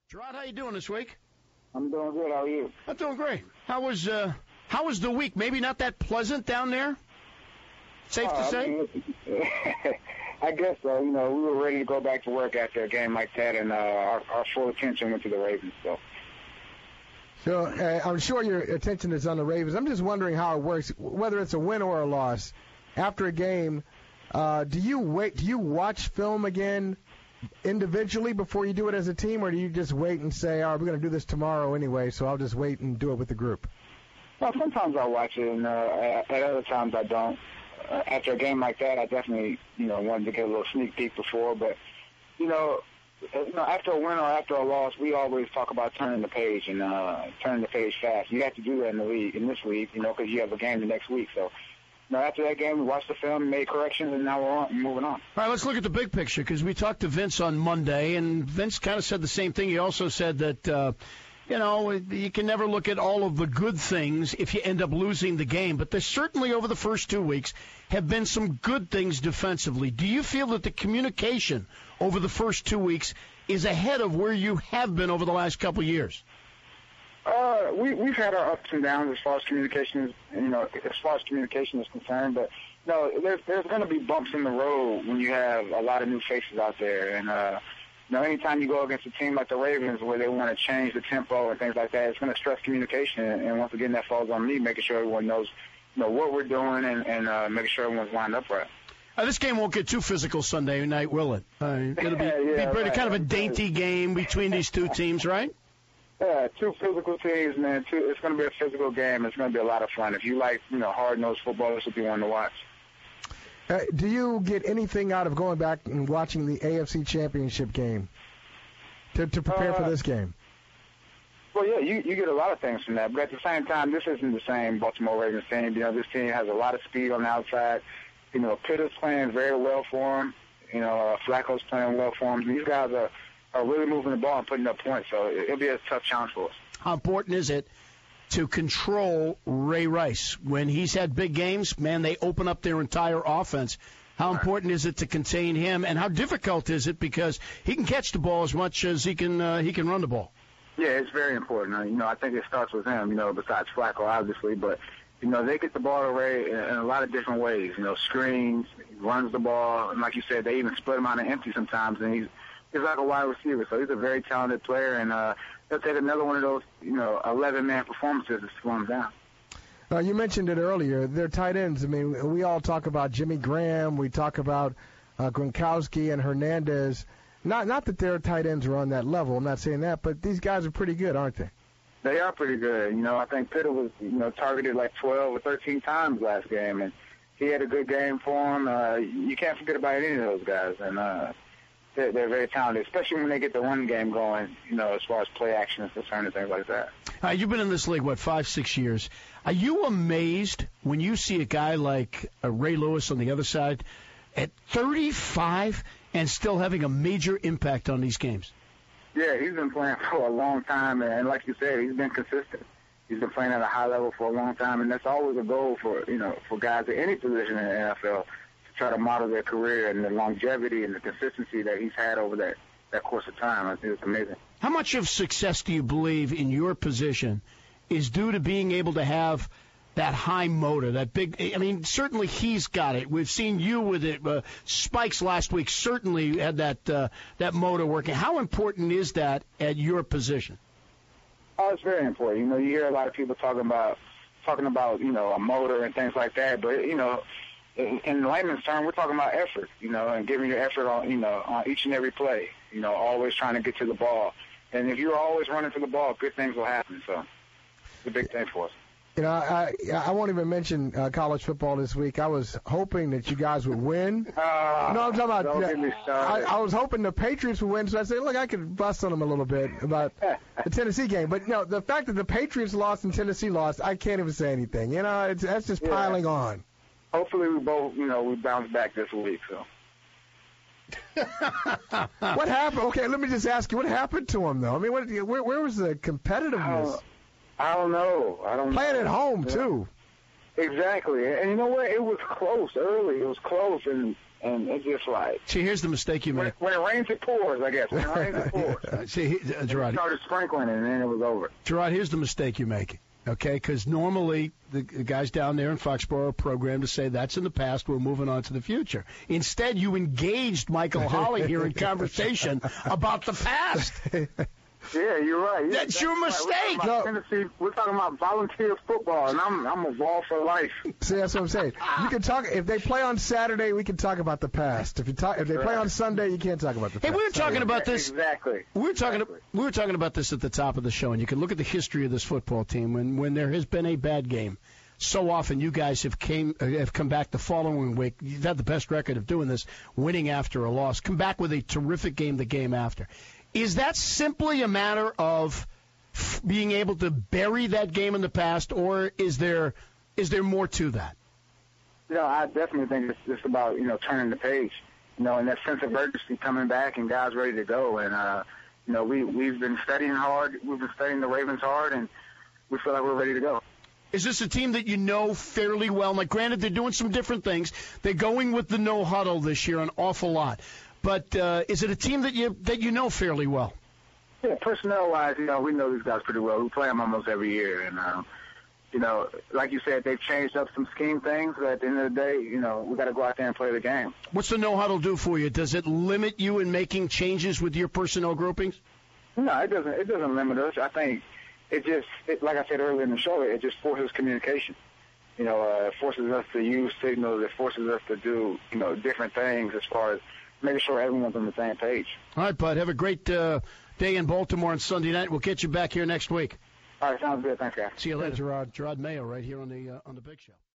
Gerard, how you doing this week? I'm doing good. How are you? I'm doing great. How was the week? Maybe not that pleasant down there? Safe to say? I guess so. You know, we were ready to go back to work after a game like that, and our full attention went to the Ravens. So I'm sure your attention is on the Ravens. I'm just wondering how it works, whether it's a win or a loss. After a game, do you watch film again individually before you do it as a team, or do you just wait and say, "Oh, we're going to do this tomorrow anyway, so I'll just wait and do it with the group"? Well, sometimes I watch it, and at other times I don't. After a game like that, I definitely, wanted to get a little sneak peek before. But, after a win or after a loss, we always talk about turning the page and turning the page fast. You have to do that in this league, because you have a game the next week. So, after that game, we watched the film, made corrections, and now we're moving on. All right, let's look at the big picture, because we talked to Vince on Monday, and Vince kind of said the same thing. He also said that, you can never look at all of the good things if you end up losing the game. But there certainly, over the first 2 weeks, have been some good things defensively. Do you feel that the communication over the first 2 weeks is ahead of where you have been over the last couple of years? We've had our ups and downs as far as communication is concerned, but there's going to be bumps in the road when you have a lot of new faces out there, and anytime you go against a team like the Ravens where they want to change the tempo and things like that, it's going to stress communication, and once again that falls on me, making sure everyone knows what we're doing and making sure everyone's lined up right. This game won't get too physical Sunday night, will it? It'll be kind of a dainty game between these two teams, right? Yeah, two physical teams, man. It's going to be a physical game. It's going to be a lot of fun. If you like, hard-nosed football, this will be one to watch. Do you get anything out of going back and watching the AFC Championship game to prepare for this game? Well, yeah, you get a lot of things from that. But at the same time, this isn't the same Baltimore Ravens team. This team has a lot of speed on the outside. Pitter's playing very well for him. Flacco's playing well for him. These guys are really moving the ball and putting up points, so it'll be a tough challenge for us. How important is it to control Ray Rice? When he's had big games, man, they open up their entire offense. How important is it to contain him, and how difficult is it because he can catch the ball as much as he can run the ball? Yeah, it's very important. I think it starts with him, besides Flacco, obviously, but they get the ball to Ray in a lot of different ways. Screens, he runs the ball, and like you said, they even split him out of empty sometimes, and he's like a wide receiver, so he's a very talented player, and he'll take another one of those, 11-man performances to slow him down. You mentioned it earlier. They're tight ends. I mean, we all talk about Jimmy Graham. We talk about Gronkowski and Hernandez. Not that their tight ends are on that level. I'm not saying that, but these guys are pretty good, aren't they? They are pretty good. I think Pitter was, targeted like 12 or 13 times last game, and he had a good game for him. You can't forget about any of those guys, and they're very talented, especially when they get the run game going, as far as play action is concerned and things like that. You've been in this league, 5-6 years. Are you amazed when you see a guy like Ray Lewis on the other side at 35 and still having a major impact on these games? Yeah, he's been playing for a long time, and like you said, he's been consistent. He's been playing at a high level for a long time, and that's always a goal for guys at any position in the NFL, try to model their career and the longevity and the consistency that he's had over that course of time. I think it's amazing. How much of success do you believe in your position is due to being able to have that high motor, that big? I mean, certainly he's got it. We've seen you with it. Spikes last week certainly had that motor working. How important is that at your position? Oh, it's very important. You hear a lot of people talking about a motor and things like that, but in layman's term, we're talking about effort, and giving your effort on each and every play, always trying to get to the ball. And if you're always running to the ball, good things will happen. So it's a big thing for us. I won't even mention college football this week. I was hoping that you guys would win. I'm talking about. Don't get me started. I was hoping the Patriots would win, so I said, look, I could bust on them a little bit about the Tennessee game. But the fact that the Patriots lost and Tennessee lost, I can't even say anything. That's just piling on. Hopefully we both, we bounce back this week. So. What happened? Okay, let me just ask you, what happened to him, though? I mean, where was the competitiveness? I don't know. Playing at home, too. Exactly. And you know what? It was close early. It was close. And And it's just like, see, here's the mistake you make. When it rains, it pours, I guess. When it rains, it pours. See, Gerard. It started sprinkling, and then it was over. Gerard, here's the mistake you make. Okay, because normally the guys down there in Foxborough are programmed to say that's in the past, we're moving on to the future. Instead, you engaged Michael Holley here in conversation about the past. Yeah, you're right. Yeah, that's your mistake. We're talking about volunteer football, and I'm a ball for life. See, that's what I'm saying. You can talk if they play on Saturday. We can talk about the past. If they play on Sunday, you can't talk about the past. Hey, we were talking about this. Exactly. We were talking about this at the top of the show, and you can look at the history of this football team. When there has been a bad game, so often you guys have come back the following week. You've had the best record of doing this, winning after a loss. Come back with a terrific game the game after. Is that simply a matter of being able to bury that game in the past, or is there more to that? I definitely think it's about, turning the page, and that sense of urgency coming back and guys ready to go. And, we've been studying hard. We've been studying the Ravens hard, and we feel like we're ready to go. Is this a team that you know fairly well? Like, granted, they're doing some different things. They're going with the no huddle this year an awful lot. But is it a team that you know fairly well? Yeah, personnel-wise, we know these guys pretty well. We play them almost every year. And, like you said, they've changed up some scheme things. But at the end of the day, we got to go out there and play the game. What's the no-huddle do for you? Does it limit you in making changes with your personnel groupings? No, it doesn't. It doesn't limit us. I think like I said earlier in the show, it just forces communication. It forces us to use signals. It forces us to do, different things as far as making sure everyone's on the same page. All right, bud. Have a great day in Baltimore on Sunday night. We'll get you back here next week. All right, sounds good. Thanks, guys. See you later, Gerard Mayo, right here on the Big Show.